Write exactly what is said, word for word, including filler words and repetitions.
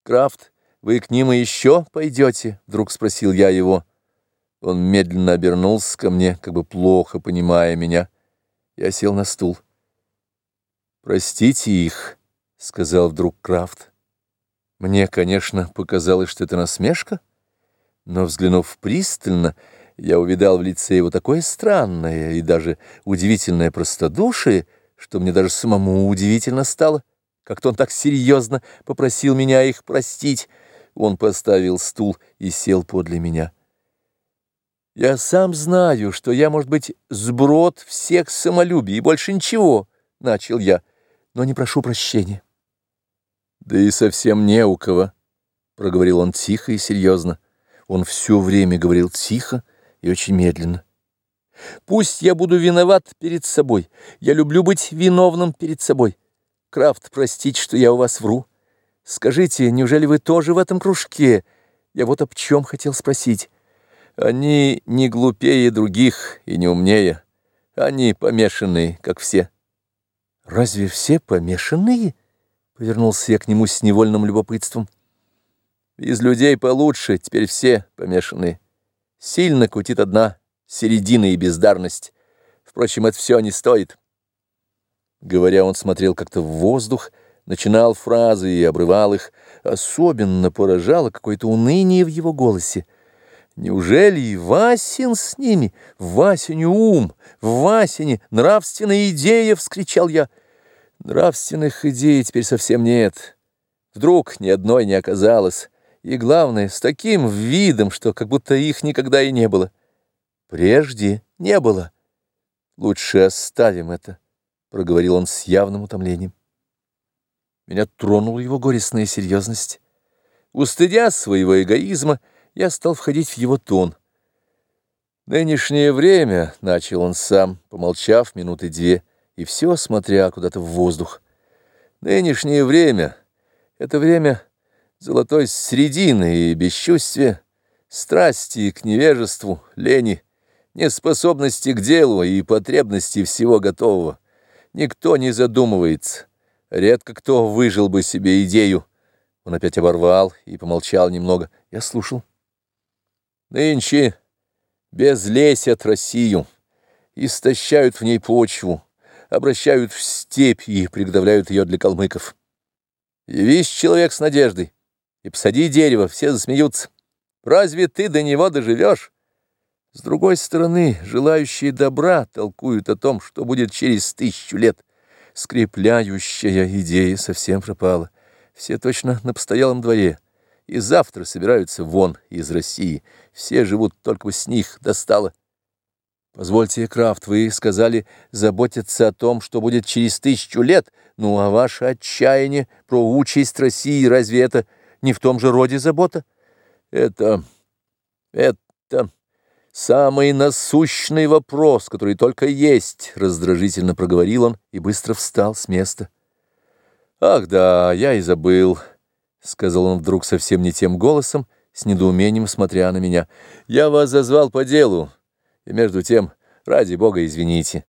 Крафт, вы к ним и еще пойдете? Вдруг спросил я его. Он медленно обернулся ко мне, как бы плохо понимая меня. Я сел на стул. «Простите их», — сказал вдруг Крафт. Мне, конечно, показалось, что это насмешка, но, взглянув пристально, я увидал в лице его такое странное и даже удивительное простодушие, что мне даже самому удивительно стало, как-то он так серьезно попросил меня их простить. Он поставил стул и сел подле меня. «Я сам знаю, что я, может быть, сброд всех самолюбий и больше ничего», — начал я, — «но не прошу прощения». «Да и совсем не у кого», — проговорил он тихо и серьезно. Он все время говорил тихо и очень медленно. «Пусть я буду виноват перед собой. Я люблю быть виновным перед собой. Крафт, простите, что я у вас вру. Скажите, неужели вы тоже в этом кружке? Я вот об чем хотел спросить. Они не глупее других и не умнее. Они помешанные, как все». «Разве все помешанные?» — повернулся я к нему с невольным любопытством. «Из людей получше, теперь все помешанные. Сильно кутит одна середина и бездарность. Впрочем, это все не стоит». Говоря, он смотрел как-то в воздух, начинал фразы и обрывал их. Особенно поражало какое-то уныние в его голосе. Неужели и Васин с ними? В Васине ум, в Васине нравственная идея, — вскричал я. Нравственных идей теперь совсем нет. Вдруг ни одной не оказалось. И главное, с таким видом, что как будто их никогда и не было. Прежде не было. Лучше оставим это, — проговорил он с явным утомлением. Меня тронула его горестная серьезность. Устыдя своего эгоизма, я стал входить в его тон. «Нынешнее время», — начал он сам, помолчав минуты две, и все смотря куда-то в воздух. «Нынешнее время — это время золотой середины и бесчувствия, страсти к невежеству, лени, неспособности к делу и потребности всего готового. Никто не задумывается, редко кто выжил бы себе идею». Он опять оборвал и помолчал немного. Я слушал. «Нынче безлесят Россию, истощают в ней почву, обращают в степь и приготовляют ее для калмыков. Явись человек с надеждой и посади дерево, все засмеются. Разве ты до него доживешь? С другой стороны, желающие добра толкуют о том, что будет через тысячу лет. Скрепляющая идея совсем пропала. Все точно на постоялом дворе. И завтра собираются вон из России. Все живут, только бы с них достало. Позвольте, Крафт, вы сказали заботиться о том, что будет через тысячу лет. Ну, а ваше отчаяние про участь России, разве это не в том же роде забота? Это... это... самый насущный вопрос, который только есть, — раздражительно проговорил он и быстро встал с места. «Ах да, я и забыл», — сказал он вдруг совсем не тем голосом, с недоумением смотря на меня. «Я вас зазвал по делу, и между тем, ради бога, извините».